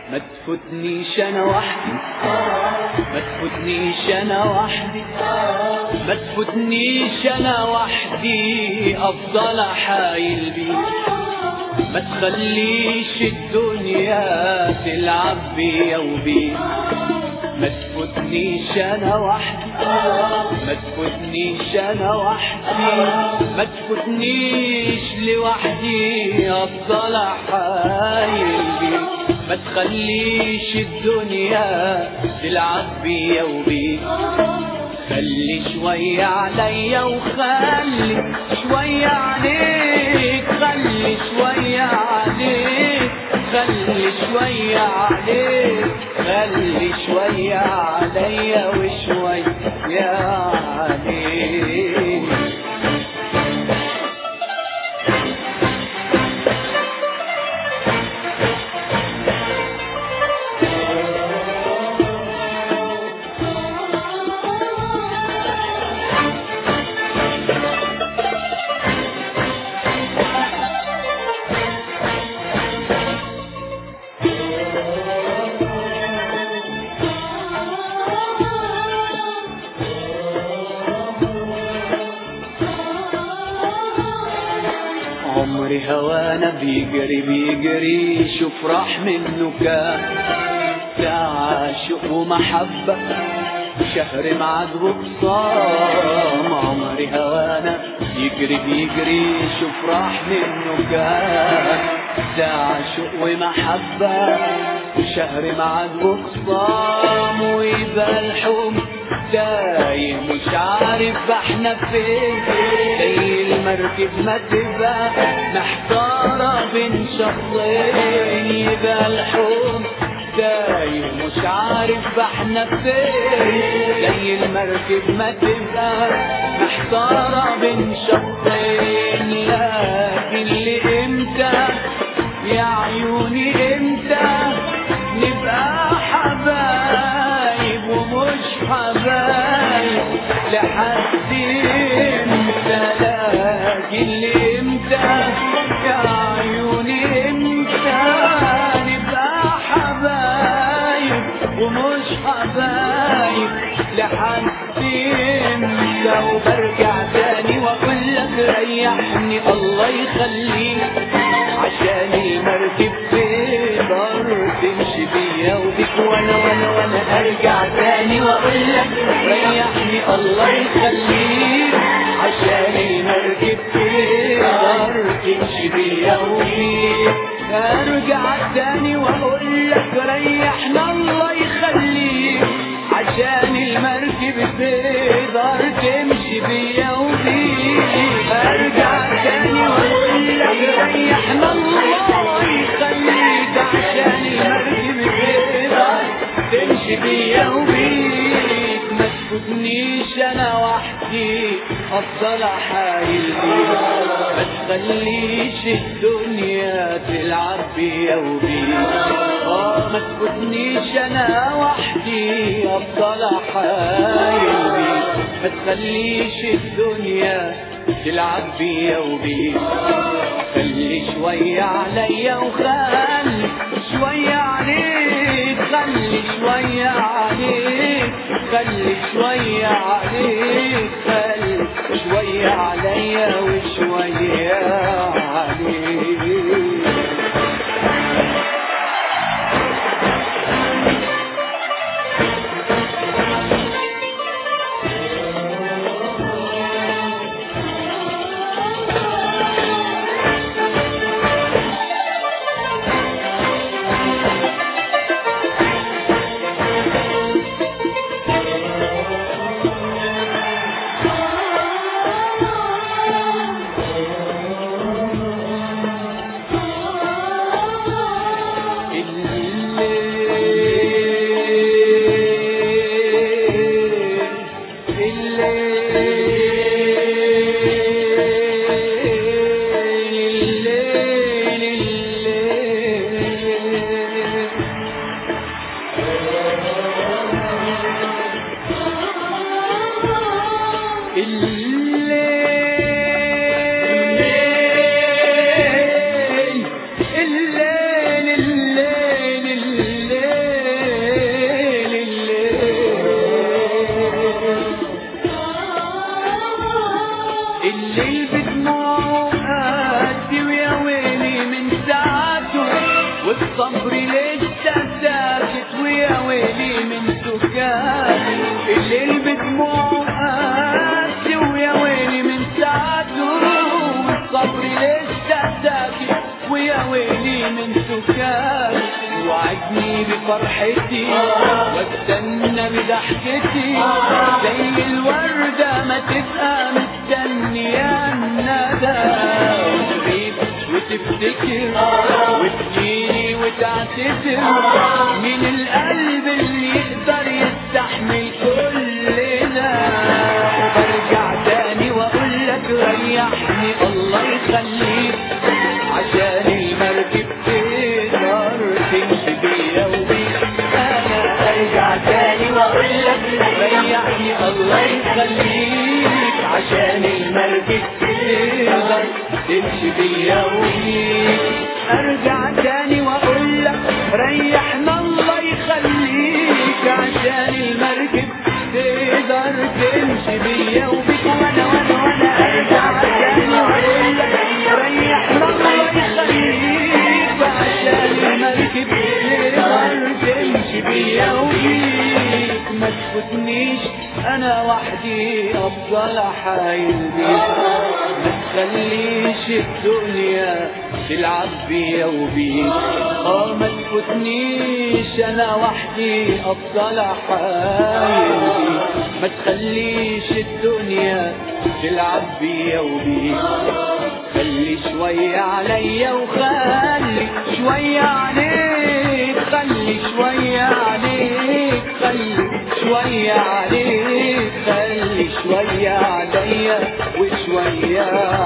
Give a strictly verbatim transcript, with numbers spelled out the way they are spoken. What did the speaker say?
ما تفوتنيش انا وحدي، ما تفوتنيش انا وحدي، ما تفوتنيش انا وحدي، افضل احايل بيك. ما تخليش الدنيا تلعب بيا وبيك. ما تفوتنيش انا وحدي، ما تفوتنيش انا وحدي، ما تفوتنيش لوحدي، افضل احايل بيك. ما تخليش الدنيا تلعب بيا وبيك. خلي شوية عليا وخلي شوية عليك، خلي شوية عليك، خلي شوية عليك، خلي شوية عليا وشوية عليك. عمري هوانا بيجري بيجري، شوف راح منه كام. تعاشق ومحبة شهر معاد وخصام. عمري هوانا بيجري بيجري، شوف راح منه كام. تعاشق ومحبة شهر معاد وخصام. ويبقى الحب تايه مش عارف احنا فين، زي المركب ما تبقى محتارة بين شخصين. يبقى الحب تايه مش عارف احنا فين، زي المركب ما تبقى محتارة بين شخصين. لكن لإمتى يا عيوني، امتى نبقى حبايب ومش حبايب لحد امتى؟ لكن لامتى يا عيوني، امتى نبقى حبايب ومش حبايب لحد امتى؟ وبرجع تاني واقول لك ريحني الله يخليك، عشان المركب تقدر تمشي بيا وبيك. وانا وانا وانا ارجع تاني واقول لك ريحني الله يخليك، عشان المركب تقدر تمشي بيا وبيك. ارجع تاني واقول لك ريحنا الله يخليك، عشان المركب تقدر تمشي بيا وبيك. ارجع تاني واقول لك ريحنا الله يخليك، عشان المركب تقدر تمشي بيا وبيك. ما تفوتنيش انا وحدي، افضل احايل بيك. ما تخليش الدنيا تلعب بيا وبيك. اه ما تفوتنيش انا وحدي، افضل احايل بيك. ما تخليش الدنيا تلعب بيا وبيك. خلي شوية عليا وخلي شوية عليك، خلي شوية عليك، خلي شوية عليك، خلي شوية عليا وشوية عليك. الليل بدموعه قاسي ويا ويلي من ساعته، والصبر لسه ساكت ويا ويلي من سكاته. الليل بدموعه قاسي ويا ويلي من ساعته، والصبر لسه ساكت ويا ويلي من سكاته. وعدني بفرحتي واستنى بضحكتي، زي الوردة ما تبقى مستنية الندى. وتغيب وتفتكر وتجيني وتعتذر، مين القلب اللي يقدر يستحمل كل ده؟ برجع تاني واقول لك ريحني الله يخليك، عشان المركب تقدر تمشي بيا وبيك. انا ارجع تاني واقول لك ريحني الله يخليك، عشان المركب تقدر تمشي بيا وبيك. ارجع تاني واقول لك ريحنا الله يخليك، عشان المركب تقدر تمشي بيا وبيك. وانا وانا وانا ارجع تاني واقول لك ريحنا الله يخليك، عشان المركب تقدر تمشي بيا وبيك. ما تفوتنيش انا وحدي افضل احايل بيك، ما تخليش الدنيا تلعب بيا وبيك. اه ما تفوتنيش انا وحدي افضل احايل بيك، ما تخليش الدنيا تلعب بيا وبيك. خلي شوية عليا وخلي شوية عليك، خلي شوية عليك، خلي شوية عليك، خلي شوية عليا وشوية